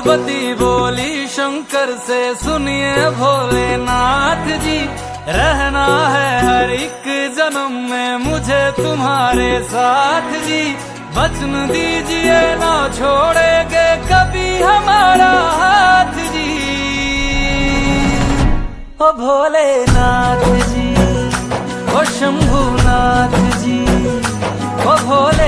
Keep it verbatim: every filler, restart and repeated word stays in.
पार्वती बोली शंकर से, सुनिए भोलेनाथ जी, रहना है हर एक जन्म में मुझे तुम्हारे साथ जी। वचन दीजिए ना छोड़ेंगे कभी हमारा हाथ जी। ओ भोलेनाथ जी, ओ शंभुनाथ जी, ओ भोले